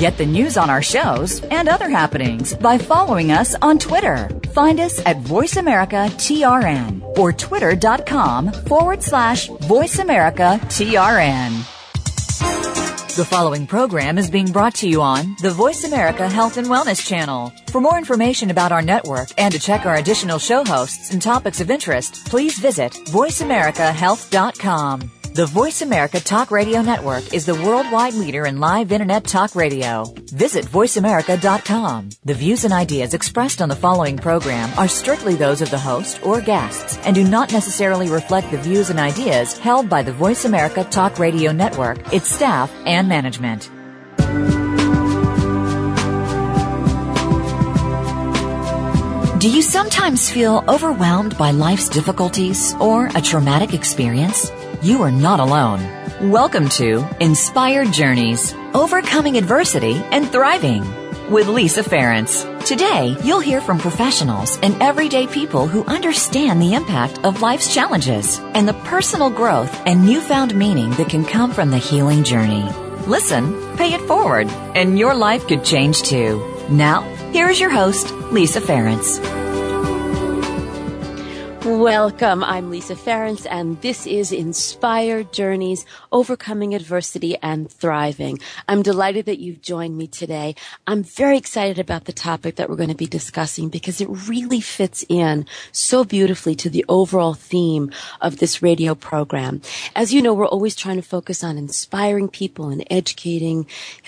Get the news on our shows and other happenings by following us on Twitter. Find us at VoiceAmericaTRN or twitter.com/VoiceAmericaTRN. The following program is being brought to you on the Voice America Health and Wellness Channel. For more information about our network and to check our additional show hosts and topics of interest, please visit VoiceAmericaHealth.com. The Voice America Talk Radio Network is the worldwide leader in live Internet talk radio. Visit VoiceAmerica.com. The views and ideas expressed on the following program are strictly those of the host or guests and do not necessarily reflect the views and ideas held by the Voice America Talk Radio Network, its staff, and management. Do you sometimes feel overwhelmed by life's difficulties or a traumatic experience? You are not alone. Welcome to Inspired Journeys, Overcoming Adversity and Thriving with Lisa Ferrance. Today, you'll hear from professionals and everyday people who understand the impact of life's challenges and the personal growth and newfound meaning that can come from the healing journey. Listen, pay it forward, and your life could change too. Now, here's your host, Lisa Ferrance. Welcome. I'm Lisa Ferrance, and this is Inspired Journeys, Overcoming Adversity and Thriving. I'm delighted that you've joined me today. I'm very excited about the topic that we're going to be discussing because it really fits in so beautifully to the overall theme of this radio program. As you know, we're always trying to focus on inspiring people and educating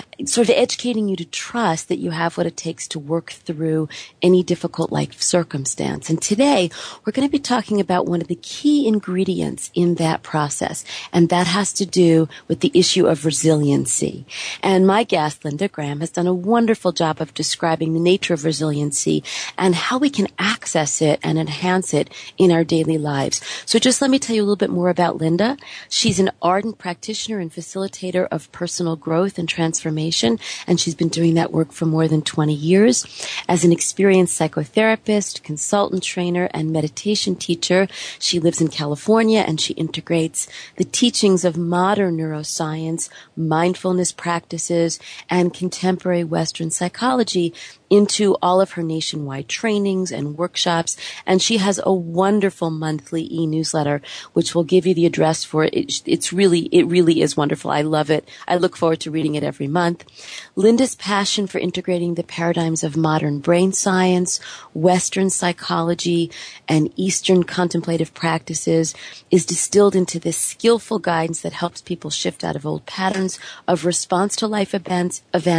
you to trust that you have what it takes to work through any difficult life circumstance. And today, we're going to be talking about one of the key ingredients in that process, and that has to do with the issue of resiliency. And my guest, Linda Graham, has done a wonderful job of describing the nature of resiliency and how we can access it and enhance it in our daily lives. So just let me tell you a little bit more about Linda. She's an ardent practitioner and facilitator of personal growth and transformation, and she's been doing that work for more than 20 years. As an experienced psychotherapist, consultant, trainer, and meditation teacher, she lives in California, and she integrates the teachings of modern neuroscience, mindfulness practices, and contemporary Western psychology into all of her nationwide trainings and workshops. And she has a wonderful monthly e-newsletter, which will give you the address for it. It really is wonderful. I love it. I look forward to reading it every month. Linda's passion for integrating the paradigms of modern brain science, Western psychology, and Eastern contemplative practices is distilled into this skillful guidance that helps people shift out of old patterns of response to life events,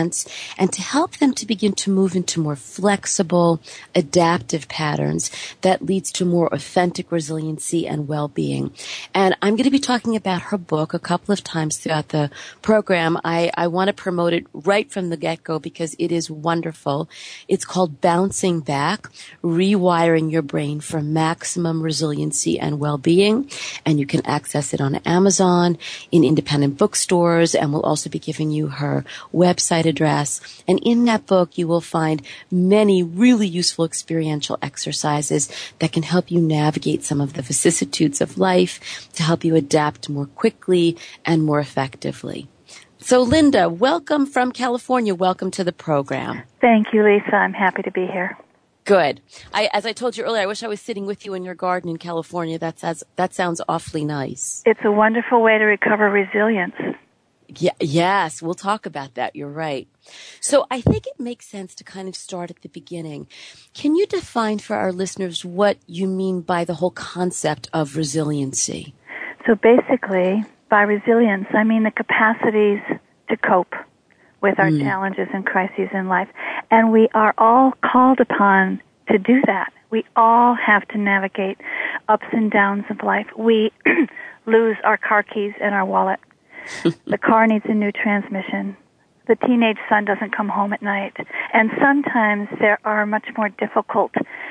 and to help them to begin to move into more flexible, adaptive patterns that leads to more authentic resiliency and well-being. And I'm going to be talking about her book a couple of times throughout the program. I want to promote it right from the get-go because it is wonderful. It's called Bouncing Back, Rewiring Your Brain for Maximum Resiliency and Well-Being. And you can access it on Amazon, in independent bookstores, and we'll also be giving you her website address. And in that book, you will find many really useful experiential exercises that can help you navigate some of the vicissitudes of life to help you adapt more quickly and more effectively. So, Linda, welcome from California. Welcome to the program. Thank you, Lisa. I'm happy to be here. Good. As I told you earlier, I wish I was sitting with you in your garden in California. That sounds awfully nice. It's a wonderful way to recover resilience. Yeah, yes, we'll talk about that. You're right. So I think it makes sense to kind of start at the beginning. Can you define for our listeners what you mean by the whole concept of resiliency? So basically, by resilience, I mean the capacities to cope with our challenges and crises in life. And we are all called upon to do that. We all have to navigate ups and downs of life. We lose our car keys and our wallet. The car needs a new transmission. The teenage son doesn't come home at night. And sometimes there are much more difficult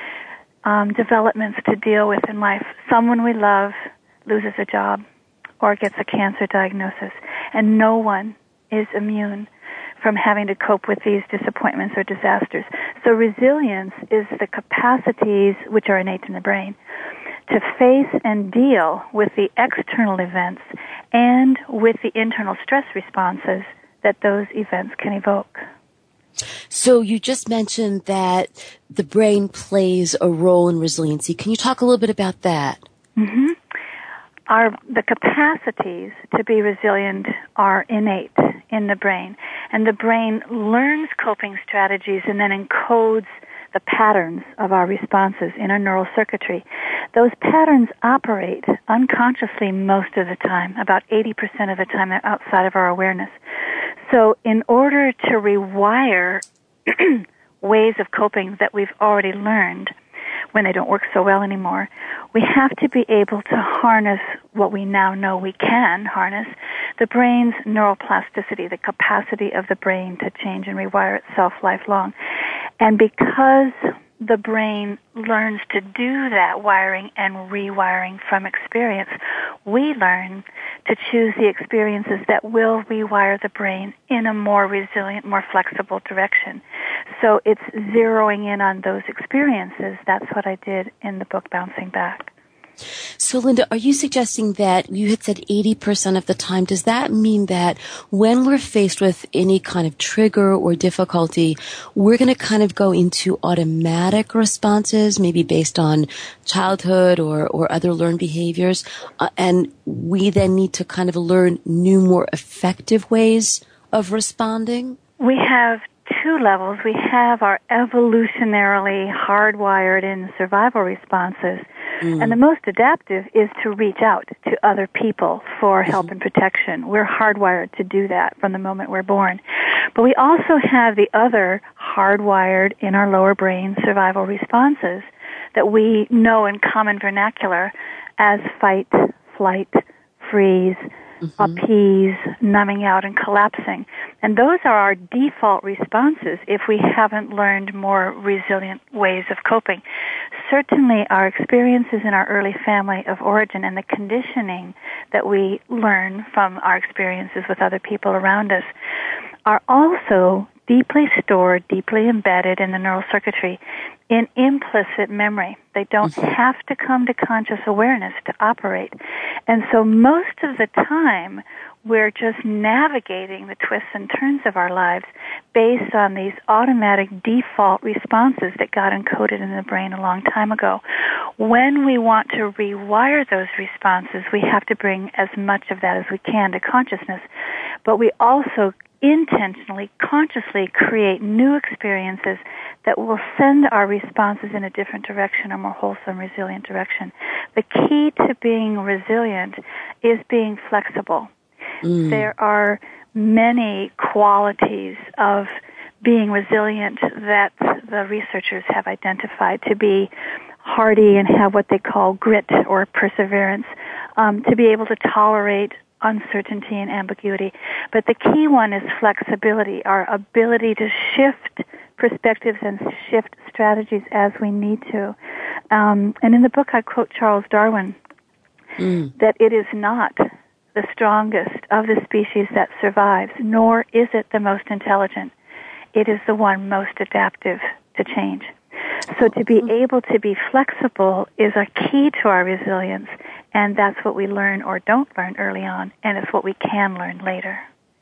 developments to deal with in life. Someone we love loses a job or gets a cancer diagnosis. And no one is immune from having to cope with these disappointments or disasters. So resilience is the capacities which are innate in the brain to face and deal with the external events and with the internal stress responses that those events can evoke. So you just mentioned that the brain plays a role in resiliency. Can you talk a little bit about that? Mm-hmm. The capacities to be resilient are innate in the brain, and the brain learns coping strategies and then encodes the patterns of our responses in our neural circuitry. Those patterns operate unconsciously most of the time. About 80% of the time they're outside of our awareness. So in order to rewire ways of coping that we've already learned when they don't work so well anymore, we have to be able to harness what we now know we can harness, the brain's neuroplasticity, the capacity of the brain to change and rewire itself lifelong. And because the brain learns to do that wiring and rewiring from experience, we learn to choose the experiences that will rewire the brain in a more resilient, more flexible direction. So it's zeroing in on those experiences. That's what I did in the book, Bouncing Back. So, Linda, are you suggesting that you had said 80% of the time? Does that mean that when we're faced with any kind of trigger or difficulty, we're going to kind of go into automatic responses, maybe based on childhood or other learned behaviors, and we then need to kind of learn new, more effective ways of responding? We have two levels. We have our evolutionarily hardwired in survival responses. And the most adaptive is to reach out to other people for help and protection. We're hardwired to do that from the moment we're born. But we also have the other hardwired in our lower brain survival responses that we know in common vernacular as fight, flight, freeze, appease, numbing out, and collapsing. And those are our default responses if we haven't learned more resilient ways of coping. Certainly our experiences in our early family of origin and the conditioning that we learn from our experiences with other people around us are also deeply stored, deeply embedded in the neural circuitry in implicit memory. They don't have to come to conscious awareness to operate. And so most of the time, we're just navigating the twists and turns of our lives based on these automatic default responses that got encoded in the brain a long time ago. When we want to rewire those responses, we have to bring as much of that as we can to consciousness. But we also intentionally, consciously create new experiences that will send our responses in a different direction, a more wholesome, resilient direction. The key to being resilient is being flexible. There are many qualities of being resilient that the researchers have identified to be hardy and have what they call grit or perseverance, to be able to tolerate uncertainty and ambiguity. But the key one is flexibility, our ability to shift perspectives and shift strategies as we need to. And in the book I quote Charles Darwin, that it is not the strongest of the species that survives, nor is it the most intelligent. It is the one most adaptive to change. So to be able to be flexible is a key to our resilience, and that's what we learn or don't learn early on, and it's what we can learn later.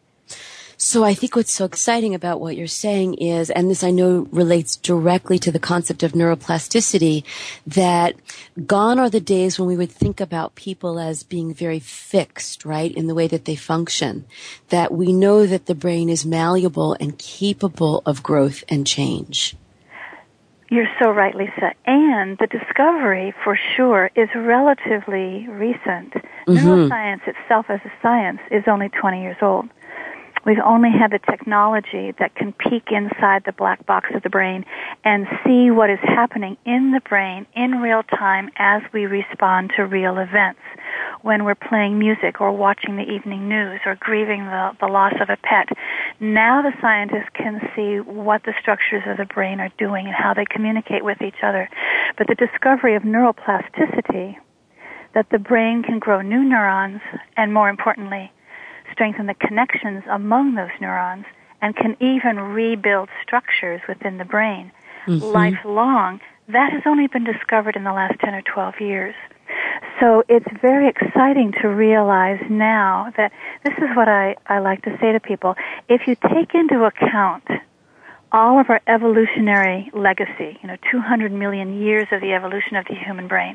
So I think what's so exciting about what you're saying is, and this I know relates directly to the concept of neuroplasticity, that gone are the days when we would think about people as being very fixed, right, in the way that they function. That we know that the brain is malleable and capable of growth and change. You're so right, Lisa. And the discovery, for sure, is relatively recent. Neuroscience itself as a science is only 20 years old. We've only had the technology that can peek inside the black box of the brain and see what is happening in the brain in real time as we respond to real events. When we're playing music or watching the evening news or grieving the loss of a pet, now the scientists can see what the structures of the brain are doing and how they communicate with each other. But the discovery of neuroplasticity, that the brain can grow new neurons and, more importantly, strengthen the connections among those neurons and can even rebuild structures within the brain lifelong, that has only been discovered in the last 10 or 12 years. So it's very exciting to realize now that this is what I like to say to people. If you take into account all of our evolutionary legacy, 200 million years of the evolution of the human brain.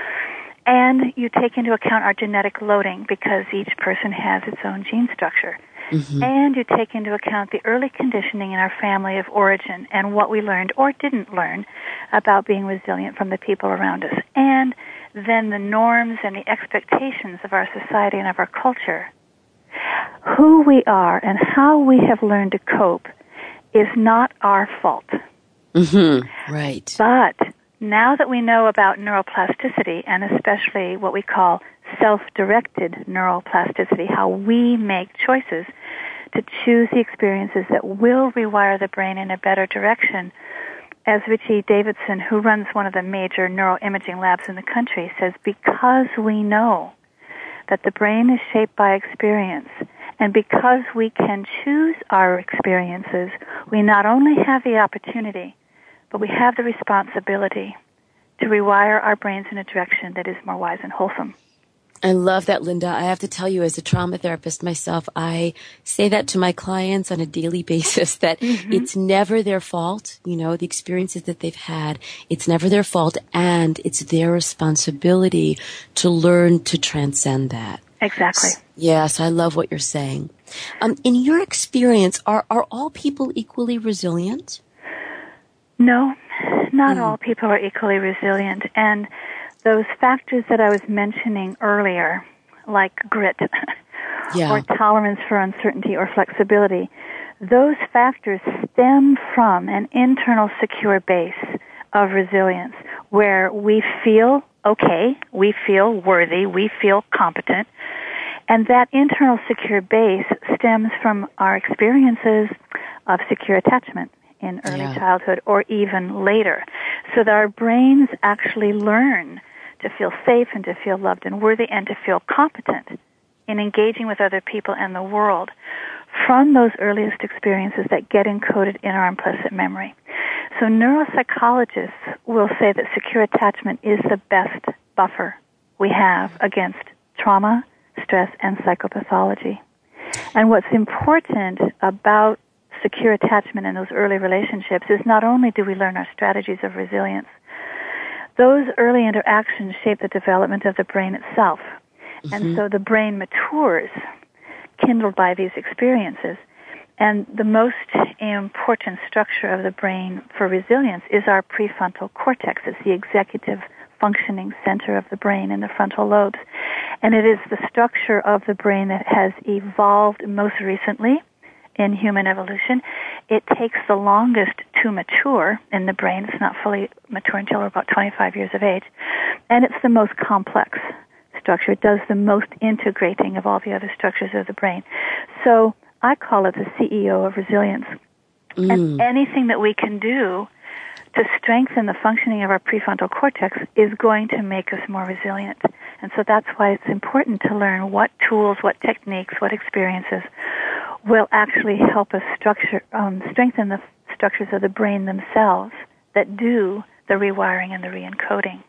And you take into account our genetic loading because each person has its own gene structure. Mm-hmm. And you take into account the early conditioning in our family of origin and what we learned or didn't learn about being resilient from the people around us. And then the norms and the expectations of our society and of our culture. Who we are and how we have learned to cope is not our fault. Mm-hmm. Right. But now that we know about neuroplasticity, and especially what we call self-directed neuroplasticity, how we make choices to choose the experiences that will rewire the brain in a better direction, as Richie Davidson, who runs one of the major neuroimaging labs in the country, says, because we know that the brain is shaped by experience, and because we can choose our experiences, we not only have the opportunity, but we have the responsibility to rewire our brains in a direction that is more wise and wholesome. I love that, Linda. I have to tell you, as a trauma therapist myself, I say that to my clients on a daily basis, that it's never their fault, the experiences that they've had. It's never their fault, and it's their responsibility to learn to transcend that. Exactly. Yes, I love what you're saying. In your experience, are all people equally resilient? No, not all people are equally resilient. And those factors that I was mentioning earlier, like grit or tolerance for uncertainty or flexibility, those factors stem from an internal secure base of resilience where we feel okay, we feel worthy, we feel competent. And that internal secure base stems from our experiences of secure attachment in early childhood or even later, so that our brains actually learn to feel safe and to feel loved and worthy and to feel competent in engaging with other people and the world from those earliest experiences that get encoded in our implicit memory. So neuropsychologists will say that secure attachment is the best buffer we have against trauma, stress, and psychopathology. And what's important about secure attachment in those early relationships is not only do we learn our strategies of resilience, those early interactions shape the development of the brain itself. Mm-hmm. And so the brain matures, kindled by these experiences. And the most important structure of the brain for resilience is our prefrontal cortex. It's the executive functioning center of the brain in the frontal lobes. And it is the structure of the brain that has evolved most recently in human evolution. It takes the longest to mature in the brain. It's not fully mature until we're about 25 years of age. And it's the most complex structure. It does the most integrating of all the other structures of the brain. So I call it the CEO of resilience. And anything that we can do to strengthen the functioning of our prefrontal cortex is going to make us more resilient. And so that's why it's important to learn what tools, what techniques, what experiences will actually help us strengthen the structures of the brain themselves that do the rewiring and the re-encoding.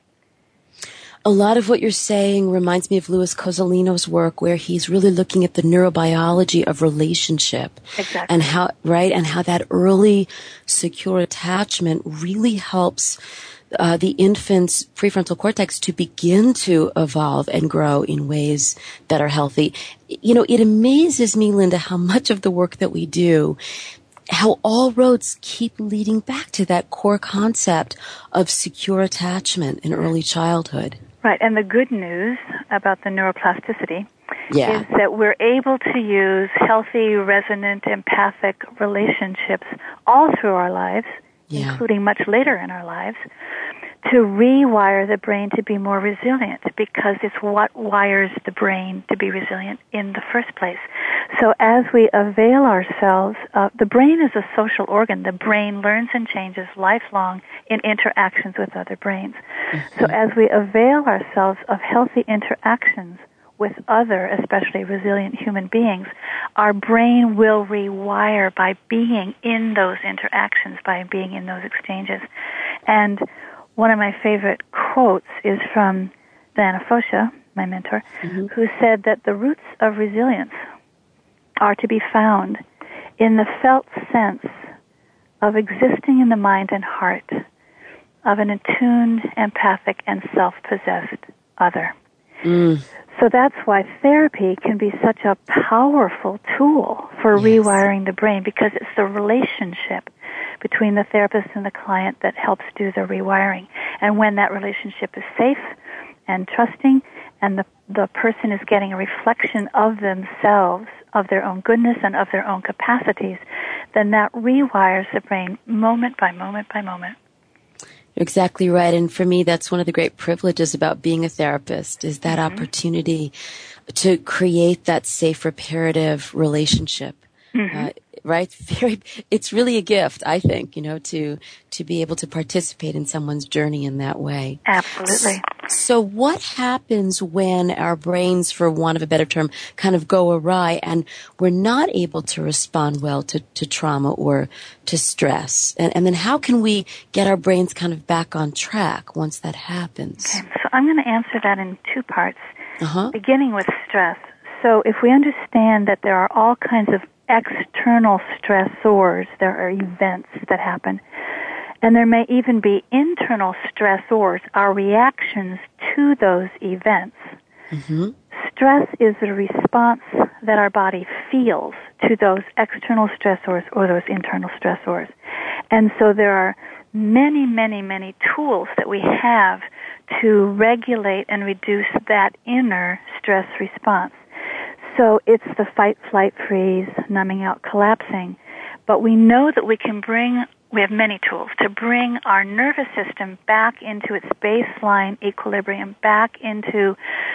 A lot of what you're saying reminds me of Louis Cozolino's work, where he's really looking at the neurobiology of relationship. Exactly. And how that early secure attachment really helps the infant's prefrontal cortex to begin to evolve and grow in ways that are healthy. It amazes me, Linda, how much of the work that we do, how all roads keep leading back to that core concept of secure attachment in early childhood. Right, and the good news about the neuroplasticity is that we're able to use healthy, resonant, empathic relationships all through our lives, including much later in our lives, to rewire the brain to be more resilient, because it's what wires the brain to be resilient in the first place. So as we avail ourselves, the brain is a social organ. The brain learns and changes lifelong in interactions with other brains. Mm-hmm. So as we avail ourselves of healthy interactions with other, especially resilient human beings, our brain will rewire by being in those interactions, by being in those exchanges. And one of my favorite quotes is from Diana Fosha, my mentor, who said that the roots of resilience are to be found in the felt sense of existing in the mind and heart of an attuned, empathic, and self-possessed other. So that's why therapy can be such a powerful tool for rewiring the brain, because it's the relationship between the therapist and the client that helps do the rewiring. And when that relationship is safe and trusting, and the person is getting a reflection of themselves, of their own goodness and of their own capacities, then that rewires the brain moment by moment by moment. You're exactly right. And for me, that's one of the great privileges about being a therapist, is that opportunity to create that safe, reparative relationship. Right? It's really a gift, I think, to be able to participate in someone's journey in that way. Absolutely. So what happens when our brains, for want of a better term, kind of go awry and we're not able to respond well to trauma or to stress? And then how can we get our brains kind of back on track once that happens? Okay, so I'm going to answer that in two parts, beginning with stress. So if we understand that there are all kinds of external stressors, there are events that happen, and there may even be internal stressors, our reactions to those events. Stress is the response that our body feels to those external stressors or those internal stressors. And so there are many, many, many tools that we have to regulate and reduce that inner stress response. So it's the fight, flight, freeze, numbing out, collapsing. But we know that we have many tools to bring our nervous system back into its baseline equilibrium, back into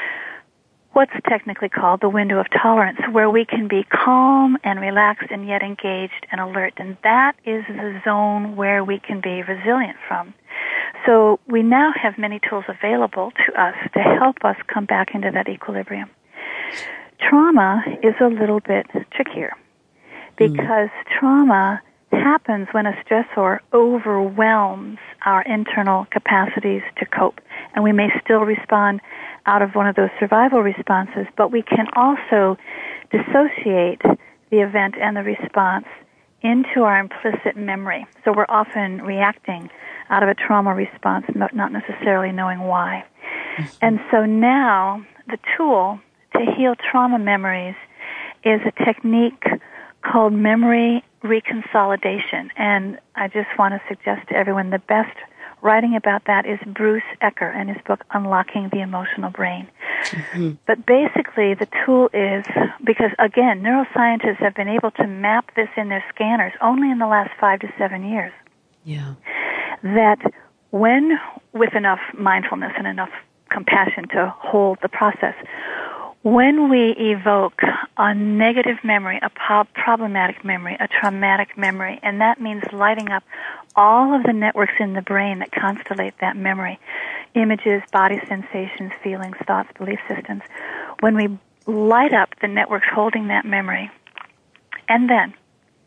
what's technically called the window of tolerance, where we can be calm and relaxed and yet engaged and alert. And that is the zone where we can be resilient from. So we now have many tools available to us to help us come back into that equilibrium. Trauma is a little bit trickier because trauma happens when a stressor overwhelms our internal capacities to cope. And we may still respond out of one of those survival responses, but we can also dissociate the event and the response into our implicit memory. So we're often reacting out of a trauma response, not necessarily knowing why. And so now the tool to heal trauma memories is a technique called memory reconsolidation. And I just want to suggest to everyone the best writing about that is Bruce Ecker in his book Unlocking the Emotional Brain. But basically the tool is, because again, neuroscientists have been able to map this in their scanners only in the last 5 to 7 years. That when, with enough mindfulness and enough compassion to hold the process, when we evoke a negative memory, a problematic memory, a traumatic memory, and that means lighting up all of the networks in the brain that constellate that memory, images, body sensations, feelings, thoughts, belief systems, when we light up the networks holding that memory, and then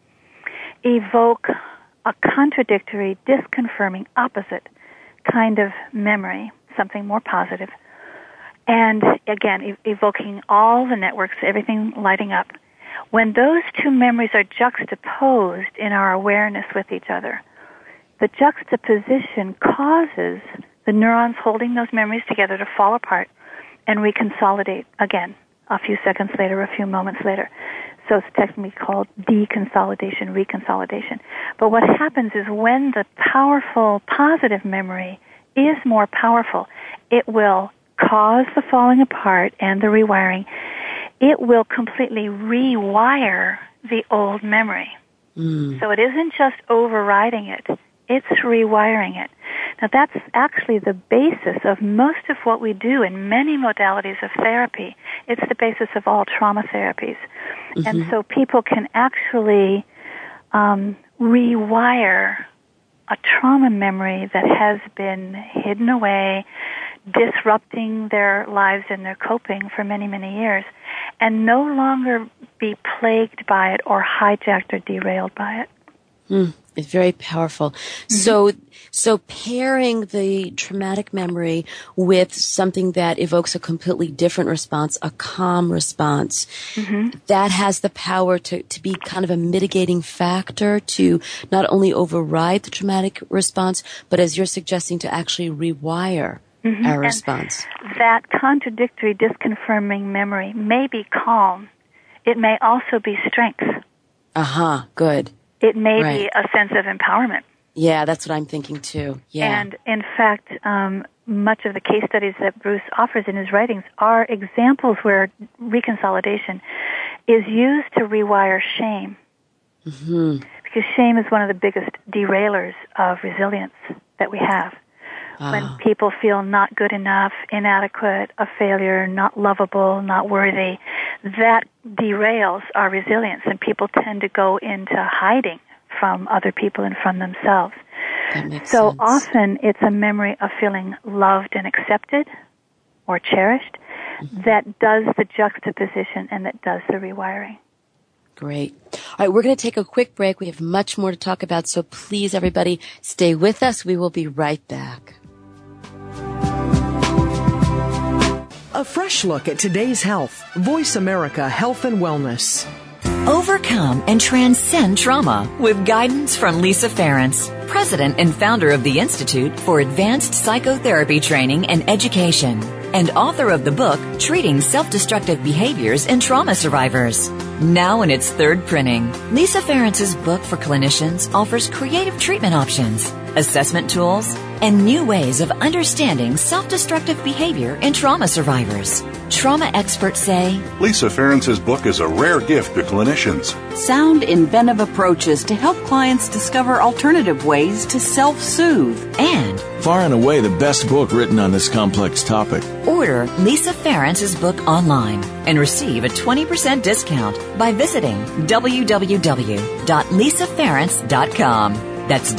evoke a contradictory, disconfirming, opposite kind of memory, something more positive, and again, evoking all the networks, everything lighting up. When those two memories are juxtaposed in our awareness with each other, the juxtaposition causes the neurons holding those memories together to fall apart and reconsolidate again a few seconds later, a few moments later. So it's technically called deconsolidation, reconsolidation. But what happens is when the powerful positive memory is more powerful, it will cause the falling apart and the rewiring. It will completely rewire the old memory. So it isn't just overriding it, it's rewiring it. Now that's actually the basis of most of what we do in many modalities of therapy. It's the basis of all trauma therapies. And so people can actually rewire a trauma memory that has been hidden away, disrupting their lives and their coping for many, many years, and no longer be plagued by it or hijacked or derailed by it. It's very powerful. So pairing the traumatic memory with something that evokes a completely different response, a calm response, that has the power to be kind of a mitigating factor to not only override the traumatic response, but as you're suggesting, to actually rewire our response. And that contradictory, disconfirming memory may be calm. It may also be strength. Good. It may be a sense of empowerment. Yeah, that's what I'm thinking too. Yeah. And in fact, much of the case studies that Bruce offers in his writings are examples where reconsolidation is used to rewire shame. Because shame is one of the biggest derailers of resilience that we have. When people feel not good enough, inadequate, a failure, not lovable, not worthy, that derails our resilience, and people tend to go into hiding from other people and from themselves. That makes so sense. Often it's a memory of feeling loved and accepted or cherished that does the juxtaposition and that does the rewiring. Great. All right, we're going to take a quick break. We have much more to talk about, so please, everybody, stay with us. We will be right back. A fresh look at today's health. Voice America Health and Wellness. Overcome and transcend trauma with guidance from Lisa Ferrance, president and founder of the Institute for Advanced Psychotherapy Training and Education, and author of the book Treating Self-Destructive Behaviors in Trauma Survivors. Now in its third printing, Lisa Ferrance's book for clinicians offers creative treatment options, assessment tools, and new ways of understanding self-destructive behavior in trauma survivors. Trauma experts say, Lisa Ferrance's book is a rare gift to clinicians. Sound, inventive approaches to help clients discover alternative ways to self-soothe. And far and away the best book written on this complex topic. Order Lisa Ferrance's book online and receive a 20% discount by visiting www.lisaferrance.com. That's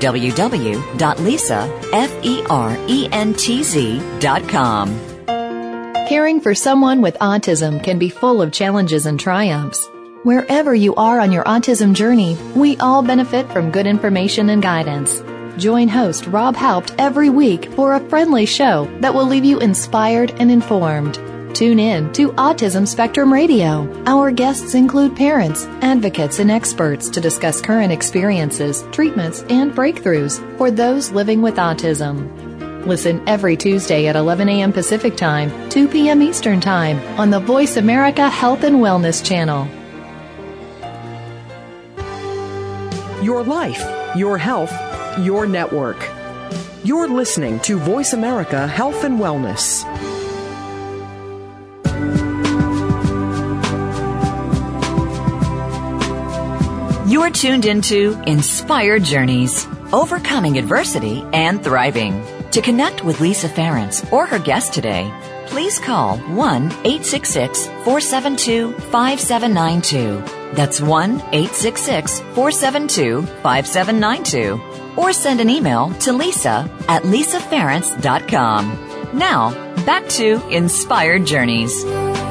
www.lisaferentz.com. Caring for someone with autism can be full of challenges and triumphs. Wherever you are on your autism journey, we all benefit from good information and guidance. Join host Rob Haupt every week for a friendly show that will leave you inspired and informed. Tune in to Autism Spectrum Radio. Our guests include parents, advocates, and experts to discuss current experiences, treatments, and breakthroughs for those living with autism. Listen every Tuesday at 11 a.m. Pacific Time, 2 p.m. Eastern Time on the Voice America Health and Wellness channel. Your life, your health, your network. You're listening to Voice America Health and Wellness. You're tuned into Inspired Journeys, Overcoming Adversity and Thriving. To connect with Lisa Ferrance or her guest today, please call 1-866-472-5792. That's 1-866-472-5792. Or send an email to lisa@lisaferrance.com. Now, back to Inspired Journeys.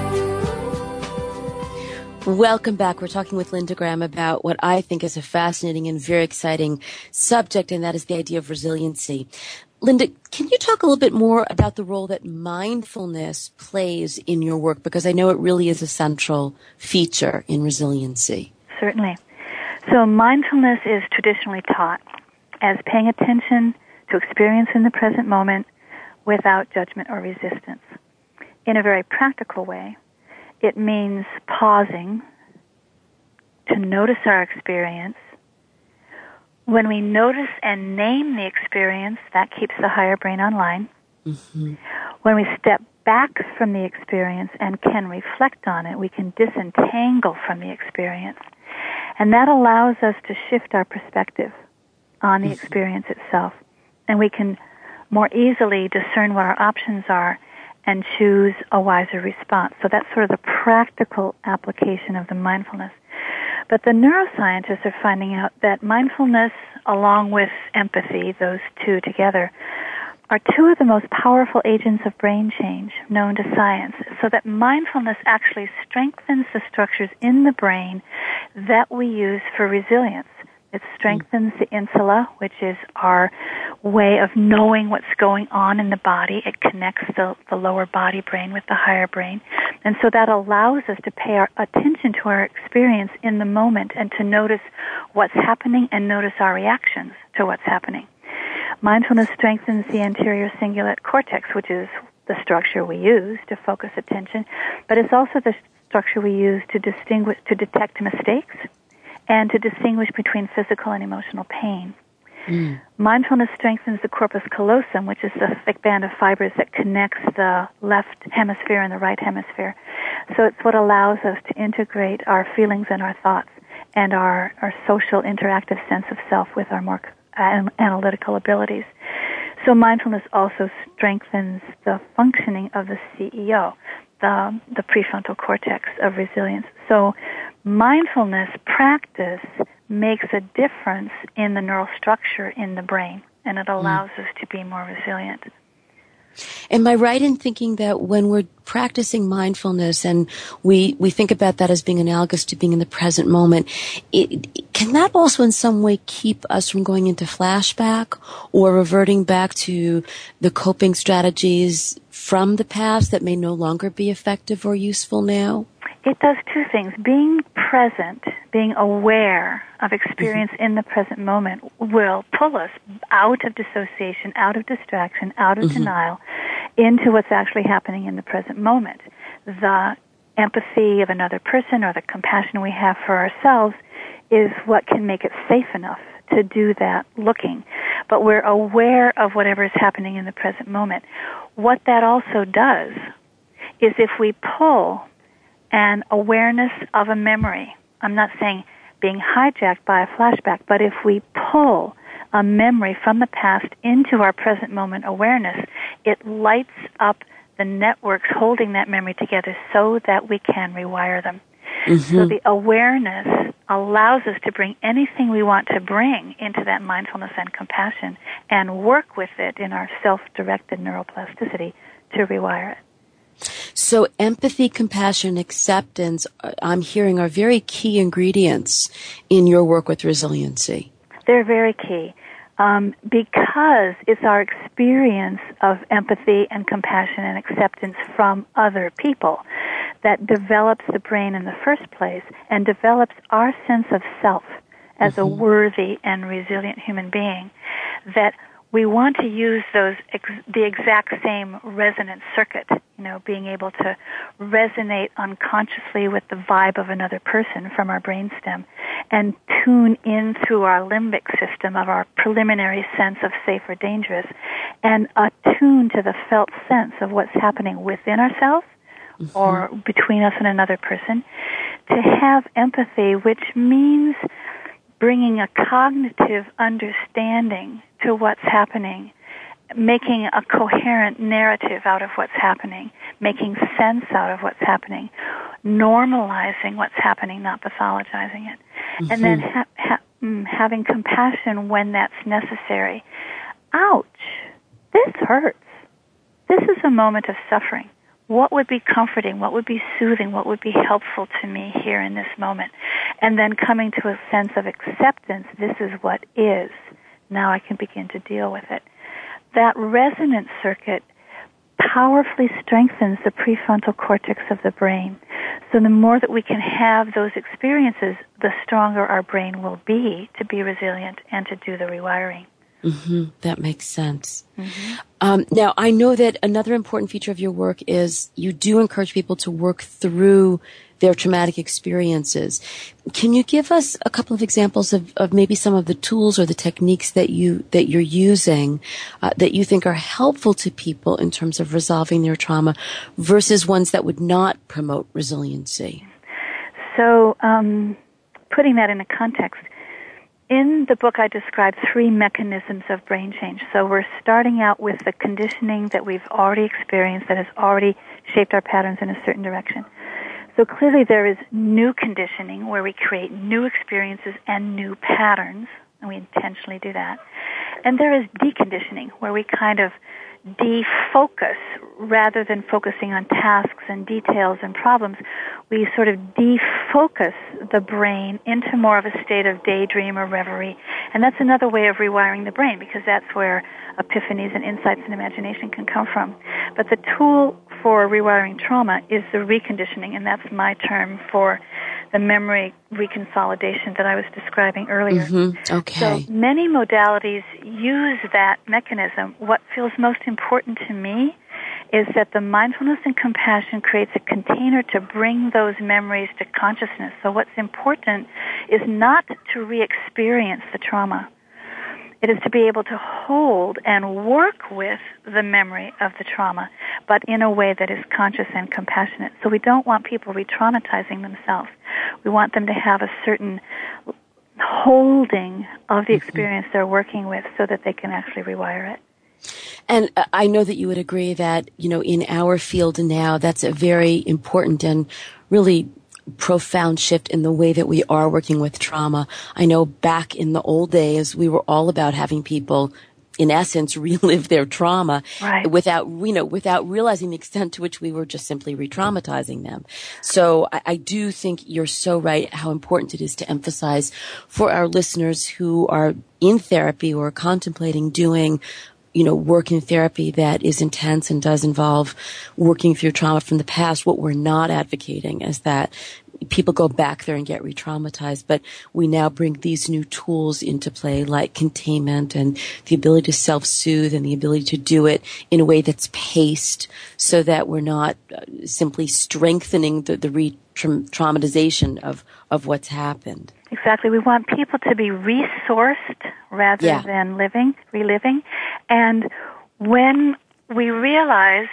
Welcome back. We're talking with Linda Graham about what I think is a fascinating and very exciting subject, and that is the idea of resiliency. Linda, can you talk a little bit more about the role that mindfulness plays in your work? Because I know it really is a central feature in resiliency. Certainly. So mindfulness is traditionally taught as paying attention to experience in the present moment without judgment or resistance. In a very practical way, it means pausing to notice our experience. When we notice and name the experience, that keeps the higher brain online. Mm-hmm. When we step back from the experience and can reflect on it, we can disentangle from the experience. And that allows us to shift our perspective on the experience itself. And we can more easily discern what our options are and choose a wiser response. So that's sort of the practical application of the mindfulness. But the neuroscientists are finding out that mindfulness, along with empathy, those two together, are two of the most powerful agents of brain change known to science. So that mindfulness actually strengthens the structures in the brain that we use for resilience. It strengthens the insula, which is our way of knowing what's going on in the body. It connects the lower body brain with the higher brain. And so that allows us to pay our attention to our experience in the moment and to notice what's happening and notice our reactions to what's happening. Mindfulness strengthens the anterior cingulate cortex, which is the structure we use to focus attention, but it's also the structure we use to detect mistakes and to distinguish between physical and emotional pain. Mindfulness strengthens the corpus callosum, which is the thick band of fibers that connects the left hemisphere and the right hemisphere. So it's what allows us to integrate our feelings and our thoughts and our social interactive sense of self with our more analytical abilities. So mindfulness also strengthens the functioning of the CEO, the prefrontal cortex of resilience. So mindfulness practice makes a difference in the neural structure in the brain, and it allows us to be more resilient. Am I right in thinking that when we're practicing mindfulness and we think about that as being analogous to being in the present moment, can that also in some way keep us from going into flashback or reverting back to the coping strategies from the past that may no longer be effective or useful now? It does two things. Being present, being aware of experience in the present moment will pull us out of dissociation, out of distraction, out of denial, into what's actually happening in the present moment. The empathy of another person or the compassion we have for ourselves is what can make it safe enough to do that looking. But we're aware of whatever is happening in the present moment. What that also does is if we pull an awareness of a memory, I'm not saying being hijacked by a flashback, but if we pull a memory from the past into our present moment awareness, it lights up the networks holding that memory together so that we can rewire them. So the awareness allows us to bring anything we want to bring into that mindfulness and compassion and work with it in our self-directed neuroplasticity to rewire it. So empathy, compassion, acceptance, I'm hearing, are very key ingredients in your work with resiliency. They're very key because it's our experience of empathy and compassion and acceptance from other people that develops the brain in the first place and develops our sense of self as a worthy and resilient human being, that we want to use the exact same resonance circuit, being able to resonate unconsciously with the vibe of another person from our brainstem and tune in through our limbic system of our preliminary sense of safe or dangerous and attune to the felt sense of what's happening within ourselves or between us and another person, to have empathy, which means bringing a cognitive understanding to what's happening, making a coherent narrative out of what's happening, making sense out of what's happening, normalizing what's happening, not pathologizing it, and then having compassion when that's necessary. Ouch! This hurts. This is a moment of suffering. What would be comforting? What would be soothing? What would be helpful to me here in this moment? And then coming to a sense of acceptance, this is what is. Now I can begin to deal with it. That resonance circuit powerfully strengthens the prefrontal cortex of the brain. So the more that we can have those experiences, the stronger our brain will be to be resilient and to do the rewiring. That makes sense. Now, I know that another important feature of your work is you do encourage people to work through their traumatic experiences. Can you give us a couple of examples of maybe some of the tools or the techniques that you're using that you think are helpful to people in terms of resolving their trauma versus ones that would not promote resiliency? So, putting that in a context, in the book I describe 3 mechanisms of brain change. So we're starting out with the conditioning that we've already experienced that has already shaped our patterns in a certain direction. So clearly there is new conditioning where we create new experiences and new patterns, and we intentionally do that. And there is deconditioning where we kind of defocus, rather than focusing on tasks and details and problems, we sort of defocus the brain into more of a state of daydream or reverie. And that's another way of rewiring the brain, because that's where epiphanies and insights and imagination can come from. But the tool for rewiring trauma is the reconditioning, and that's my term for the memory reconsolidation that I was describing earlier. Mm-hmm. Okay. So many modalities use that mechanism. What feels most important to me is that the mindfulness and compassion creates a container to bring those memories to consciousness. So what's important is not to re-experience the trauma. It is to be able to hold and work with the memory of the trauma, but in a way that is conscious and compassionate. So we don't want people re-traumatizing themselves. We want them to have a certain holding of the experience they're working with so that they can actually rewire it. And I know that you would agree that, in our field now, that's a very important and really profound shift in the way that we are working with trauma. I know back in the old days, we were all about having people, in essence, relive their trauma, right, without realizing the extent to which we were just simply re-traumatizing them. So I do think you're so right how important it is to emphasize for our listeners who are in therapy or contemplating doing work in therapy that is intense and does involve working through trauma from the past. What we're not advocating is that people go back there and get re-traumatized, but we now bring these new tools into play, like containment and the ability to self-soothe and the ability to do it in a way that's paced so that we're not simply strengthening the re-traumatization of what's happened. Exactly. We want people to be resourced rather than reliving. And when we realize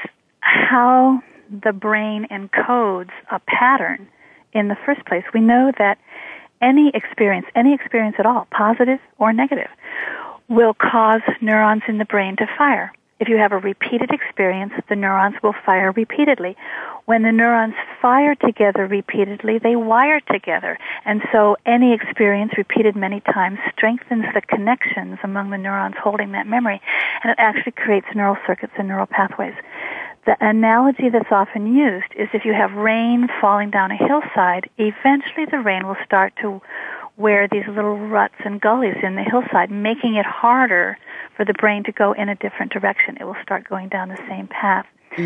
how the brain encodes a pattern in the first place, we know that any experience at all, positive or negative, will cause neurons in the brain to fire. If you have a repeated experience, the neurons will fire repeatedly. When the neurons fire together repeatedly, they wire together. And so any experience repeated many times strengthens the connections among the neurons holding that memory, and it actually creates neural circuits and neural pathways. The analogy that's often used is if you have rain falling down a hillside, eventually the rain will start to wear these little ruts and gullies in the hillside, making it harder for the brain to go in a different direction. It will start going down the same path.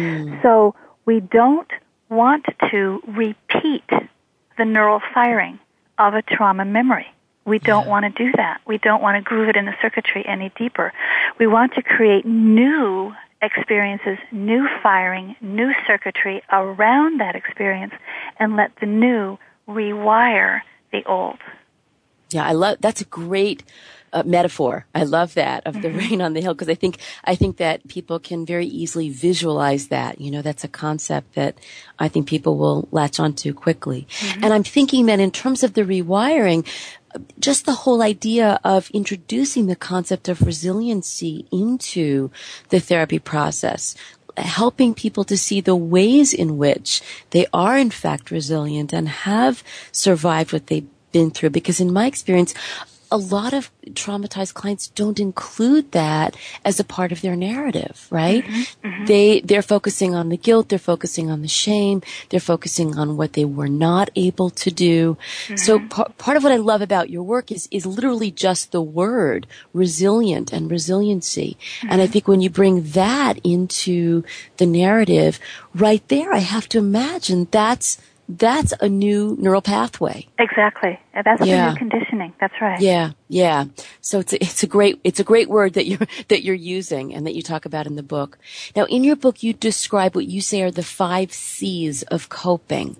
So we don't want to repeat the neural firing of a trauma memory. We don't want to do that. We don't want to groove it in the circuitry any deeper. We want to create new experiences, new firing, new circuitry around that experience, and let the new rewire the old. Yeah, that's a great metaphor. I love that of the rain on the hill, because I think that people can very easily visualize that. That's a concept that I think people will latch onto quickly. And I'm thinking that in terms of the rewiring, just the whole idea of introducing the concept of resiliency into the therapy process, helping people to see the ways in which they are in fact resilient and have survived what they've been through. Because in my experience, a lot of traumatized clients don't include that as a part of their narrative, right? They're focusing on the guilt, they're focusing on the shame, they're focusing on what they were not able to do. So part of what I love about your work is literally just the word resilient and resiliency. And I think when you bring that into the narrative, right there, I have to imagine that's a new neural pathway. Exactly. That's the new conditioning. That's right. Yeah. So it's a great word that you're using and that you talk about in the book. Now, in your book, you describe what you say are the 5 C's of coping.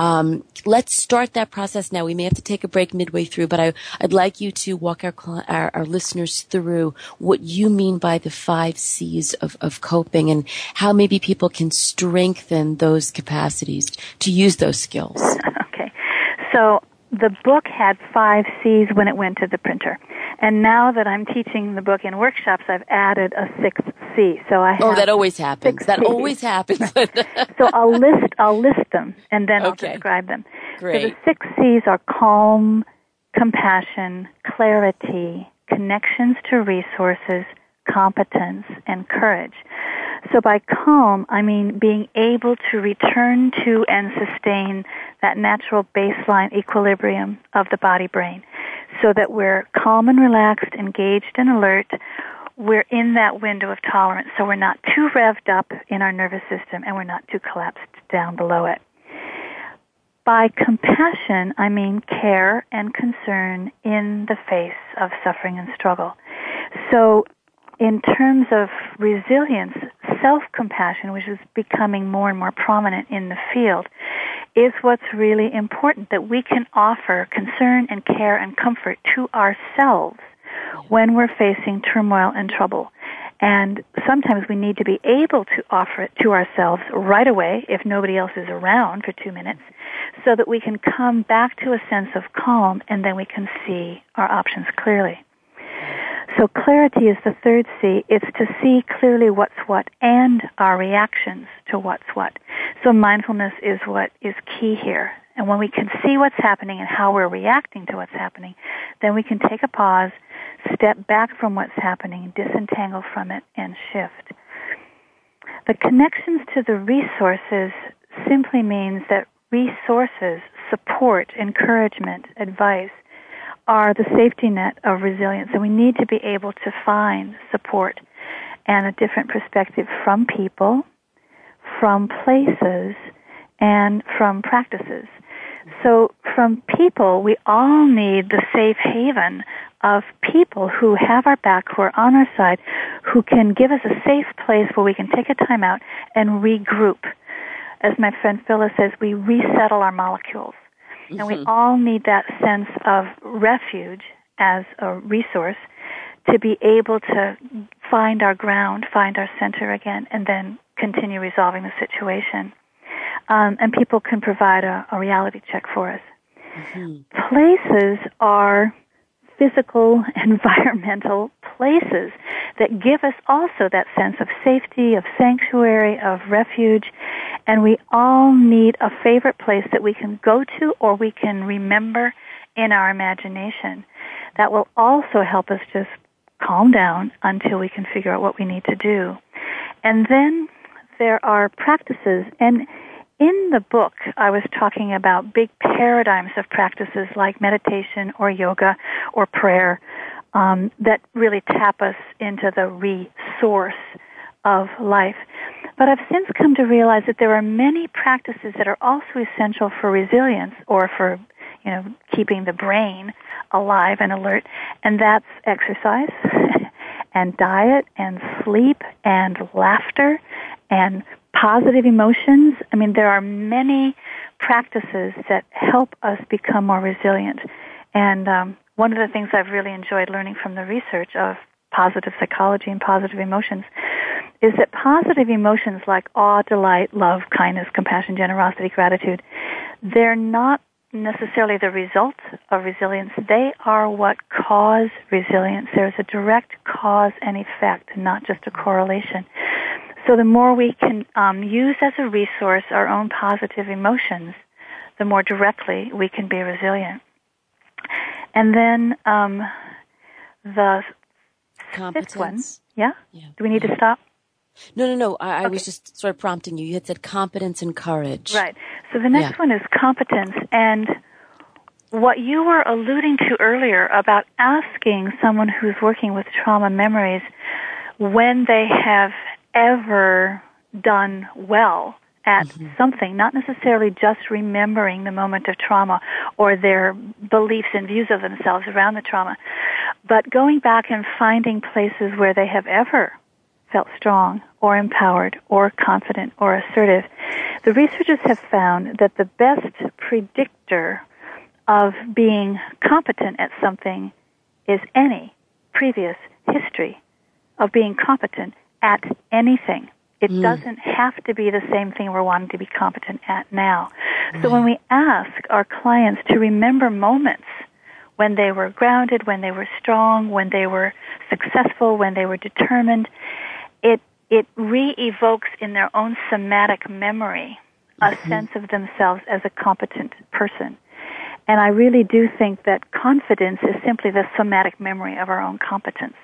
Let's start that process now. We may have to take a break midway through, but I'd like you to walk our listeners through what you mean by the 5 C's of coping and how maybe people can strengthen those capacities to use those skills. Okay. So the book had 5 C's when it went to the printer. And now that I'm teaching the book in workshops, I've added a 6th C. So I have that always happens. That always happens. So I'll list them, and then I'll describe them. Great. So the 6 C's are calm, compassion, clarity, connections to resources, competence, and courage. So by calm, I mean being able to return to and sustain that natural baseline equilibrium of the body-brain so that we're calm and relaxed, engaged and alert. We're in that window of tolerance, so we're not too revved up in our nervous system and we're not too collapsed down below it. By compassion, I mean care and concern in the face of suffering and struggle. So in terms of resilience, self-compassion, which is becoming more and more prominent in the field, is what's really important, that we can offer concern and care and comfort to ourselves when we're facing turmoil and trouble. And sometimes we need to be able to offer it to ourselves right away if nobody else is around for 2 minutes, so that we can come back to a sense of calm and then we can see our options clearly. So clarity is the third C. It's to see clearly what's what and our reactions to what's what. So mindfulness is what is key here. And when we can see what's happening and how we're reacting to what's happening, then we can take a pause, step back from what's happening, disentangle from it, and shift. The connections to the resources simply means that resources, support, encouragement, advice, are the safety net of resilience. And we need to be able to find support and a different perspective from people, from places, and from practices. So from people, we all need the safe haven of people who have our back, who are on our side, who can give us a safe place where we can take a time out and regroup. As my friend Phyllis says, we resettle our molecules. And we all need that sense of refuge as a resource to be able to find our ground, find our center again, and then continue resolving the situation. And people can provide a reality check for us. Places are physical, environmental places that give us also that sense of safety, of sanctuary, of refuge. And we all need a favorite place that we can go to or we can remember in our imagination. That will also help us just calm down until we can figure out what we need to do. And then there are practices. And in the book, I was talking about big paradigms of practices like meditation or yoga or prayer that really tap us into the resource of life. But I've since come to realize that there are many practices that are also essential for resilience or for, keeping the brain alive and alert, and that's exercise and diet and sleep and laughter and positive emotions. I mean, there are many practices that help us become more resilient. And one of the things I've really enjoyed learning from the research of positive psychology and positive emotions is that positive emotions like awe, delight, love, kindness, compassion, generosity, gratitude, they're not necessarily the result of resilience. They are what cause resilience. There's a direct cause and effect, not just a correlation. So the more we can use as a resource our own positive emotions, the more directly we can be resilient. And then the fifth one. Yeah? Do we need to stop? No. I was just sort of prompting you. You had said competence and courage. Right. So the next one is competence. And what you were alluding to earlier about asking someone who's working with trauma memories when they have ever done well at something, not necessarily just remembering the moment of trauma or their beliefs and views of themselves around the trauma, but going back and finding places where they have ever felt strong or empowered or confident or assertive. The researchers have found that the best predictor of being competent at something is any previous history of being competent at anything. It doesn't have to be the same thing we're wanting to be competent at now. So when we ask our clients to remember moments when they were grounded, when they were strong, when they were successful, when they were determined, it re-evokes in their own somatic memory a sense of themselves as a competent person. And I really do think that confidence is simply the somatic memory of our own competence.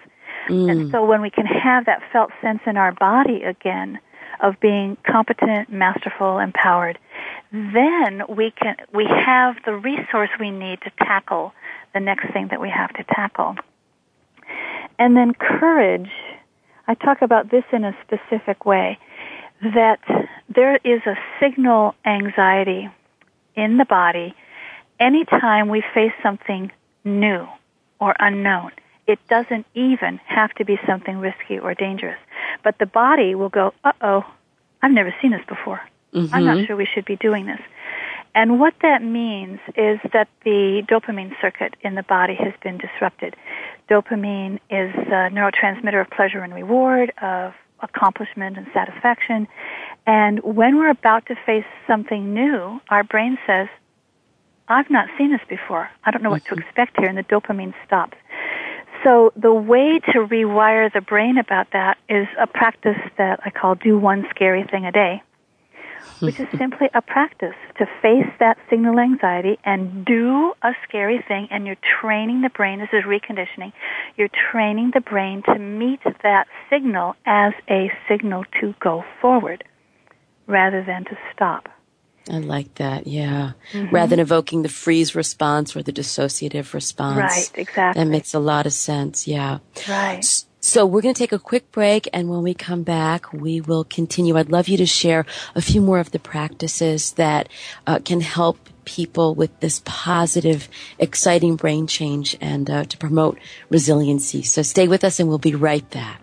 And so when we can have that felt sense in our body again of being competent, masterful, empowered, then we have the resource we need to tackle the next thing that we have to tackle. And then courage, I talk about this in a specific way, that there is a signal anxiety in the body anytime we face something new or unknown. It doesn't even have to be something risky or dangerous. But the body will go, uh-oh, I've never seen this before. I'm not sure we should be doing this. And what that means is that the dopamine circuit in the body has been disrupted. Dopamine is a neurotransmitter of pleasure and reward, of accomplishment and satisfaction. And when we're about to face something new, our brain says, I've not seen this before. I don't know what to expect here, and the dopamine stops. So the way to rewire the brain about that is a practice that I call do one scary thing a day, which is simply a practice to face that signal anxiety and do a scary thing, and you're training the brain. This is reconditioning. You're training the brain to meet that signal as a signal to go forward rather than to stop. I like that, yeah. Rather than evoking the freeze response or the dissociative response. Right, exactly. That makes a lot of sense, yeah. Right. So we're going to take a quick break, and when we come back, we will continue. I'd love you to share a few more of the practices that can help people with this positive, exciting brain change and to promote resiliency. So stay with us, and we'll be right back.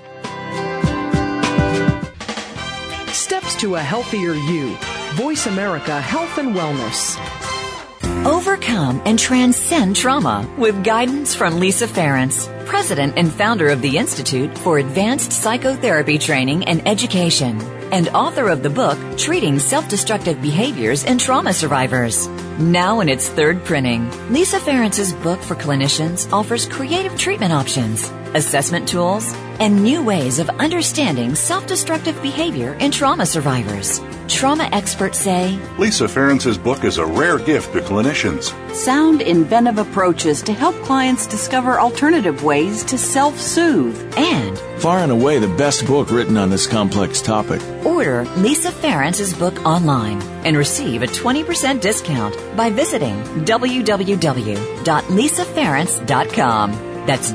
Steps to a healthier you. Voice America Health and Wellness. Overcome and transcend trauma with guidance from Lisa Ferrance, president and founder of the Institute for Advanced Psychotherapy Training and Education, and author of the book Treating Self-Destructive Behaviors in Trauma Survivors. Now in its third printing, Lisa Ferrance's book for clinicians offers creative treatment options, assessment tools, and new ways of understanding self-destructive behavior in trauma survivors. Trauma experts say Lisa Ferrance's book is a rare gift to clinicians. Sound, inventive approaches to help clients discover alternative ways to self-soothe. And far and away the best book written on this complex topic. Order Lisa Ferrance's book online and receive a 20% discount by visiting www.lisaferrance.com. That's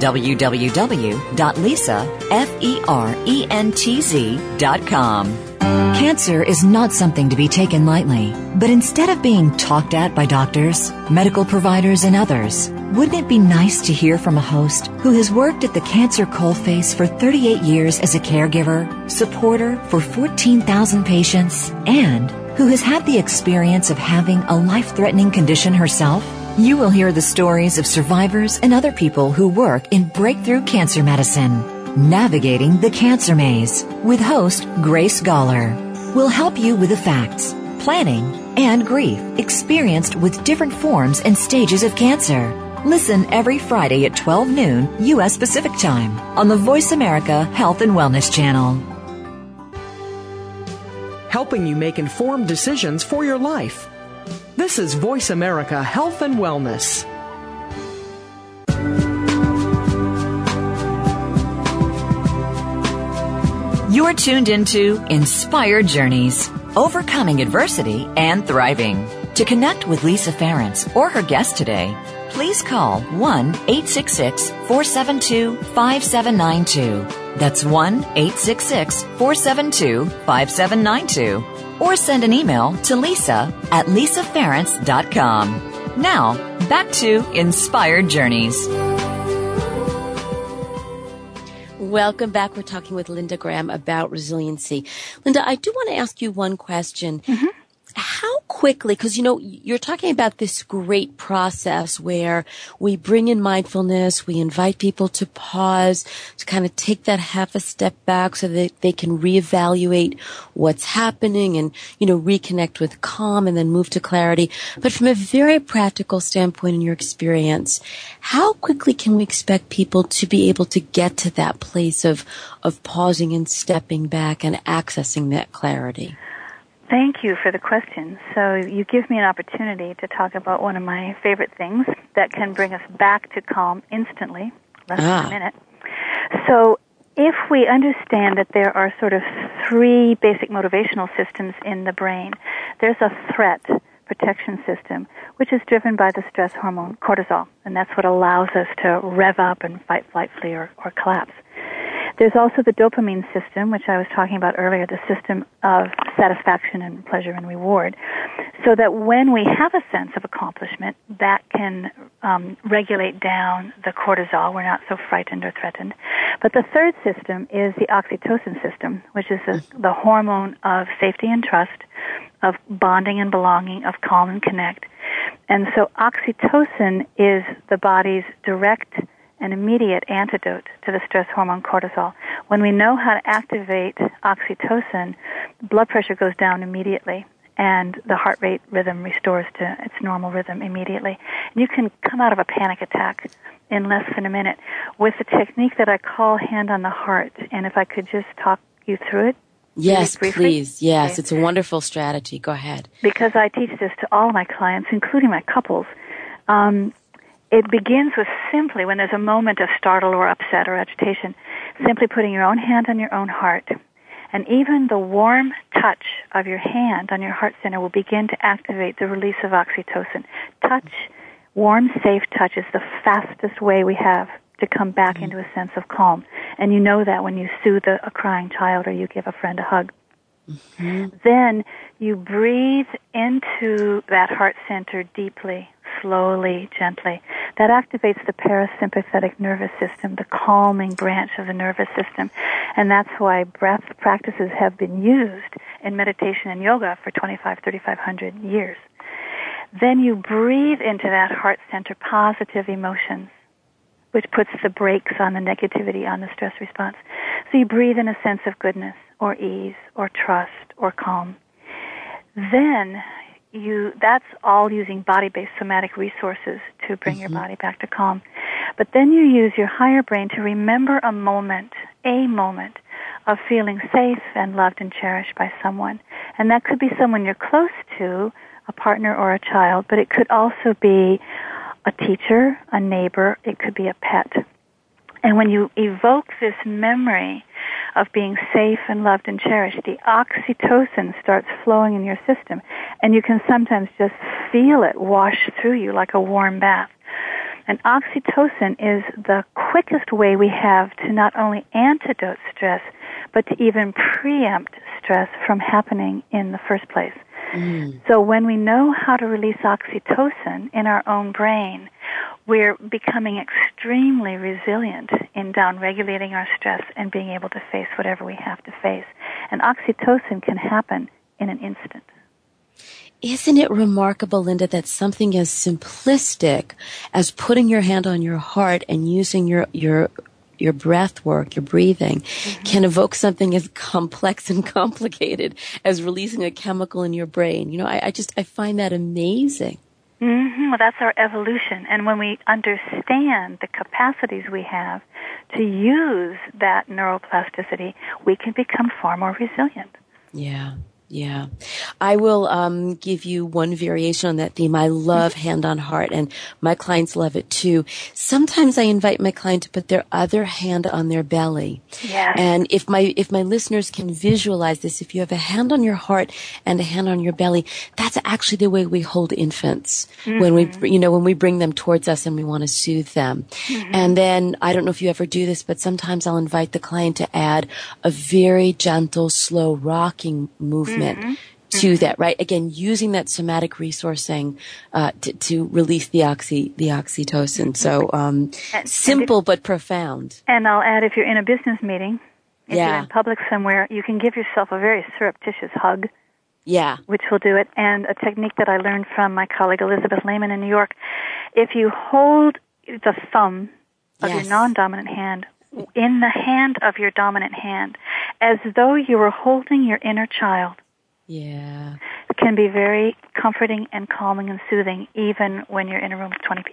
www.lisaferentz.com. Cancer is not something to be taken lightly, but instead of being talked at by doctors, medical providers, and others, wouldn't it be nice to hear from a host who has worked at the cancer coalface for 38 years as a caregiver, supporter for 14,000 patients, and who has had the experience of having a life-threatening condition herself? You will hear the stories of survivors and other people who work in breakthrough cancer medicine. Navigating the Cancer Maze with host Grace Galler will help you with the facts, planning, and grief experienced with different forms and stages of cancer. Listen every Friday at 12 noon U.S. Pacific Time on the Voice America Health and Wellness Channel. Helping you make informed decisions for your life. This is Voice America Health and Wellness. You're tuned into Inspired Journeys, Overcoming Adversity and Thriving. To connect with Lisa Ferrance or her guest today, please call 1-866-472-5792. That's 1-866-472-5792. Or send an email to lisa@lisaferrance.com. Now, back to Inspired Journeys. Welcome back. We're talking with Linda Graham about resiliency. Linda, I do want to ask you one question. How quickly, because, you know, you're talking about this great process where we bring in mindfulness, we invite people to pause, to kind of take that half a step back so that they can reevaluate what's happening and, you know, reconnect with calm and then move to clarity. But from a very practical standpoint in your experience, how quickly can we expect people to be able to get to that place of pausing and stepping back and accessing that clarity? Thank you for the question. So you give me an opportunity to talk about one of my favorite things that can bring us back to calm instantly, less than a minute. So if we understand that there are sort of three basic motivational systems in the brain, there's a threat protection system, which is driven by the stress hormone cortisol, and that's what allows us to rev up and fight, flight, flee, or collapse. There's also the dopamine system, which I was talking about earlier, the system of satisfaction and pleasure and reward, so that when we have a sense of accomplishment, that can regulate down the cortisol. We're not so frightened or threatened. But the third system is the oxytocin system, which is the hormone of safety and trust, of bonding and belonging, of calm and connect. And so oxytocin is the body's direct and immediate antidote to the stress hormone cortisol. When we know how to activate oxytocin, blood pressure goes down immediately, and the heart rate rhythm restores to its normal rhythm immediately. And you can come out of a panic attack in less than a minute with the technique that I call hand on the heart. And if I could just talk you through it. Yes, please. Yes, okay. It's a wonderful strategy. Go ahead. Because I teach this to all of my clients, including my couples. It begins with simply, when there's a moment of startle or upset or agitation, simply putting your own hand on your own heart. And even the warm touch of your hand on your heart center will begin to activate the release of oxytocin. Touch, warm, safe touch is the fastest way we have to come back into a sense of calm. And you know that when you soothe a crying child or you give a friend a hug. Mm-hmm. Then you breathe into that heart center deeply, slowly, gently. That activates the parasympathetic nervous system, the calming branch of the nervous system. And that's why breath practices have been used in meditation and yoga for 3,500 years. Then you breathe into that heart center positive emotions, which puts the brakes on the negativity, on the stress response. So you breathe in a sense of goodness or ease or trust or calm. Then that's all using body-based somatic resources to bring your body back to calm. But then you use your higher brain to remember a moment of feeling safe and loved and cherished by someone. And that could be someone you're close to, a partner or a child, but it could also be a teacher, a neighbor, it could be a pet. And when you evoke this memory of being safe and loved and cherished, the oxytocin starts flowing in your system, and you can sometimes just feel it wash through you like a warm bath. And oxytocin is the quickest way we have to not only antidote stress, but to even preempt stress from happening in the first place. So when we know how to release oxytocin in our own brain, we're becoming extremely resilient in down-regulating our stress and being able to face whatever we have to face. And oxytocin can happen in an instant. Isn't it remarkable, Linda, that something as simplistic as putting your hand on your heart and using your breath work, your breathing, can evoke something as complex and complicated as releasing a chemical in your brain? You know, I find that amazing. Mm-hmm. Well, that's our evolution. And when we understand the capacities we have to use that neuroplasticity, we can become far more resilient. Yeah. Yeah. I will give you one variation on that theme. I love hand on heart, and my clients love it too. Sometimes I invite my client to put their other hand on their belly. Yes. And if my listeners can visualize this, if you have a hand on your heart and a hand on your belly, that's actually the way we hold infants when we bring them towards us and we want to soothe them. And then, I don't know if you ever do this, but sometimes I'll invite the client to add a very gentle, slow rocking movement to that, right? Again, using that somatic resourcing to release the oxytocin. So simple but profound. And I'll add, if you're in a business meeting, if Yeah. you're in public somewhere, you can give yourself a very surreptitious hug. Yeah. Which will do it. And a technique that I learned from my colleague Elizabeth Lehman in New York, if you hold the thumb of your non-dominant hand in the hand of your dominant hand, as though you were holding your inner child, Yeah. it can be very comforting and calming and soothing, even when you're in a room with 20 people.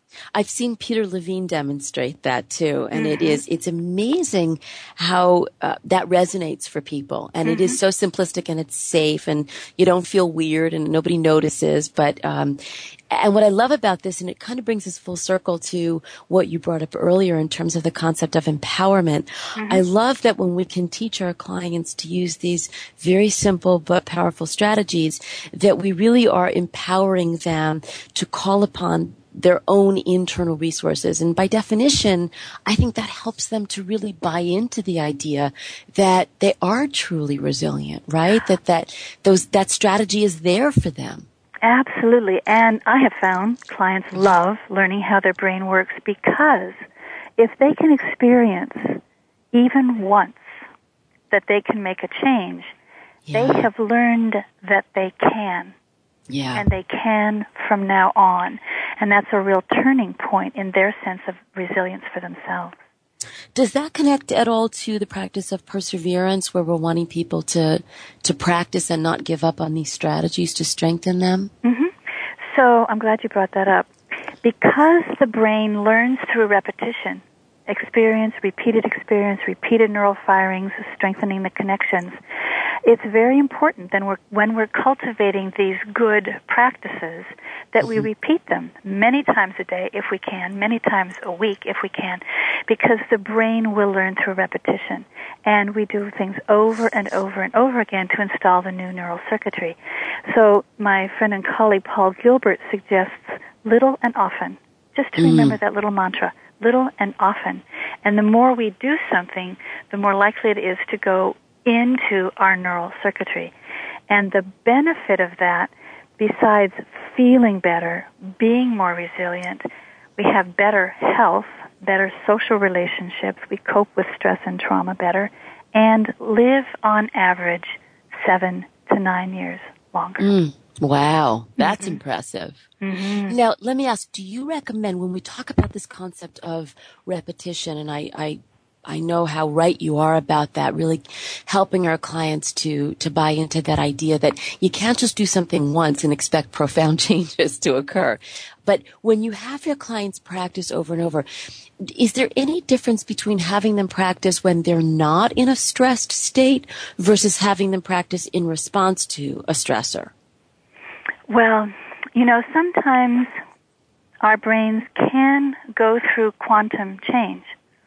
I've seen Peter Levine demonstrate that too. And it's amazing how that resonates for people. And it is so simplistic and it's safe and you don't feel weird and nobody notices. But, and what I love about this, and it kind of brings us full circle to what you brought up earlier in terms of the concept of empowerment. I love that when we can teach our clients to use these very simple but powerful strategies, that we really are empowering them to call upon their own internal resources. And by definition, I think that helps them to really buy into the idea that they are truly resilient, right? That strategy is there for them. Absolutely. And I have found clients love learning how their brain works because if they can experience even once that they can make a change, they have learned that they can. Yeah. And they can from now on. And that's a real turning point in their sense of resilience for themselves. Does that connect at all to the practice of perseverance, where we're wanting people to practice and not give up on these strategies to strengthen them? So I'm glad you brought that up. Because the brain learns through repetition, repeated neural firings, strengthening the connections, it's very important then when we're cultivating these good practices that we repeat them many times a day if we can, many times a week if we can, because the brain will learn through repetition. And we do things over and over and over again to install the new neural circuitry. So my friend and colleague Paul Gilbert suggests little and often, just to remember that little mantra, little and often. And the more we do something, the more likely it is to go into our neural circuitry. And the benefit of that, besides feeling better, being more resilient, we have better health, better social relationships, we cope with stress and trauma better, and live on average 7 to 9 years longer. Wow, that's impressive. Now, let me ask, do you recommend, when we talk about this concept of repetition, and I know how right you are about that, really helping our clients to buy into that idea that you can't just do something once and expect profound changes to occur. But when you have your clients practice over and over, is there any difference between having them practice when they're not in a stressed state versus having them practice in response to a stressor? Well, sometimes our brains can go through quantum change.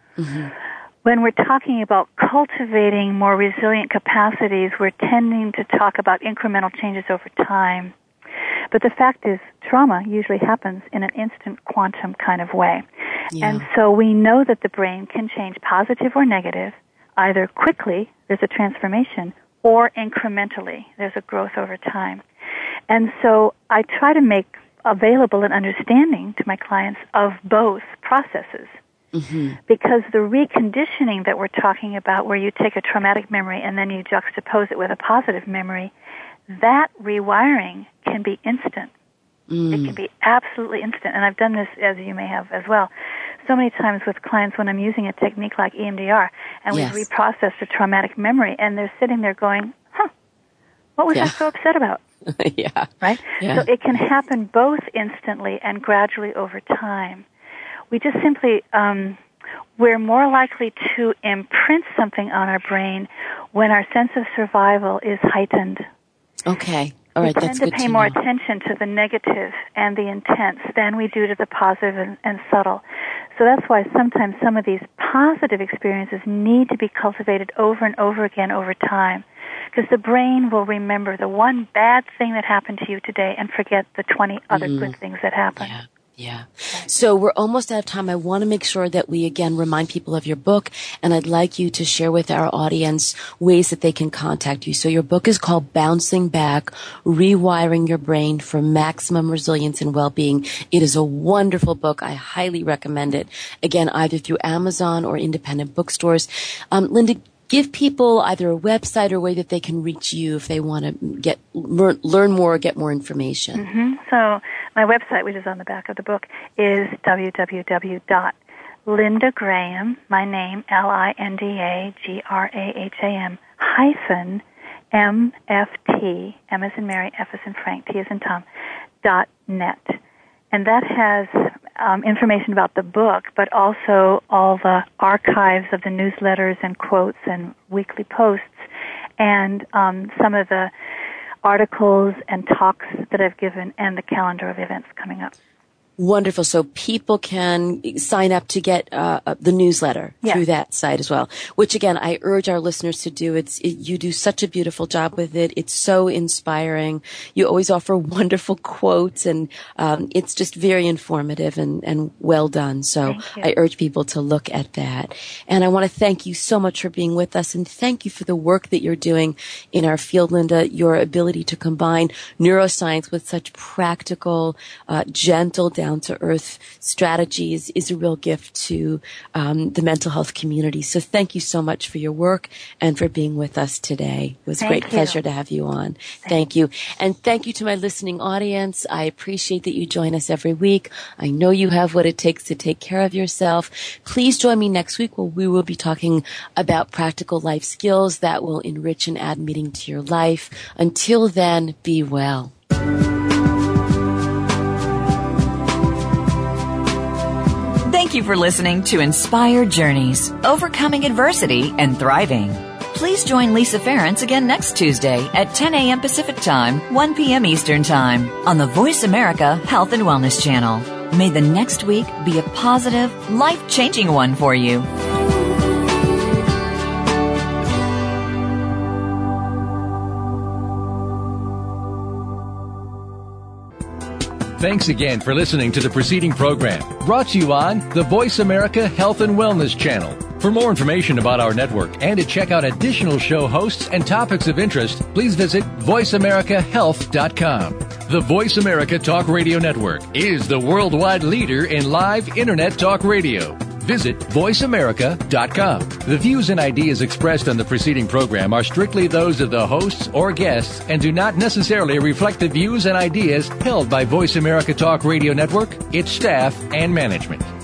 When we're talking about cultivating more resilient capacities, we're tending to talk about incremental changes over time. But the fact is, trauma usually happens in an instant quantum kind of way. And so we know that the brain can change positive or negative, either quickly, there's a transformation, or incrementally, there's a growth over time. And so I try to make available an understanding to my clients of both processes. Because the reconditioning that we're talking about, where you take a traumatic memory and then you juxtapose it with a positive memory, that rewiring can be instant. It can be absolutely instant. And I've done this, as you may have as well, so many times with clients when I'm using a technique like EMDR, and we've reprocessed a traumatic memory, and they're sitting there going, what was I so upset about? Right? So it can happen both instantly and gradually over time. We just simply, we're more likely to imprint something on our brain when our sense of survival is heightened. Okay. All right, that's good to know. We tend to pay more attention to the negative and the intense than we do to the positive and subtle. So that's why sometimes some of these positive experiences need to be cultivated over and over again over time. Because the brain will remember the one bad thing that happened to you today and forget the 20 other good things that happened. Yeah. So we're almost out of time. I want to make sure that we again remind people of your book, and I'd like you to share with our audience ways that they can contact you. So your book is called Bouncing Back, Rewiring Your Brain for Maximum Resilience and Well-Being. It is a wonderful book. I highly recommend it. Again, either through Amazon or independent bookstores. Linda, give people either a website or a way that they can reach you if they want to learn more or get more information. So my website, which is on the back of the book, is www.lindagraham, my name, LINDAGRAHAM, MFT, M as in Mary, F as in Frank, T as in Tom, .net. And that has information about the book, but also all the archives of the newsletters and quotes and weekly posts, and some of the articles and talks that I've given, and the calendar of events coming up. Wonderful. So people can sign up to get the newsletter through that site as well, which again, I urge our listeners to do. You do such a beautiful job with it. It's so inspiring. You always offer wonderful quotes, and it's just very informative and well done. So I urge people to look at that. And I want to thank you so much for being with us, and thank you for the work that you're doing in our field, Linda. Your ability to combine neuroscience with such practical, gentle, down-to-earth strategies is a real gift to the mental health community. So thank you so much for your work and for being with us today. It was a great pleasure to have you on. Thank you. And thank you to my listening audience. I appreciate that you join us every week. I know you have what it takes to take care of yourself. Please join me next week where we will be talking about practical life skills that will enrich and add meaning to your life. Until then, be well. Thank you for listening to Inspired Journeys, Overcoming Adversity and Thriving. Please join Lisa Ferrance again next Tuesday at 10 a.m. Pacific Time, 1 p.m. Eastern Time on the Voice America Health and Wellness Channel. May the next week be a positive, life-changing one for you. Thanks again for listening to the preceding program, brought to you on the Voice America Health and Wellness Channel. For more information about our network and to check out additional show hosts and topics of interest, please visit voiceamericahealth.com. The Voice America Talk Radio Network is the worldwide leader in live Internet talk radio. Visit voiceamerica.com. The views and ideas expressed on the preceding program are strictly those of the hosts or guests and do not necessarily reflect the views and ideas held by Voice America Talk Radio Network, its staff, and management.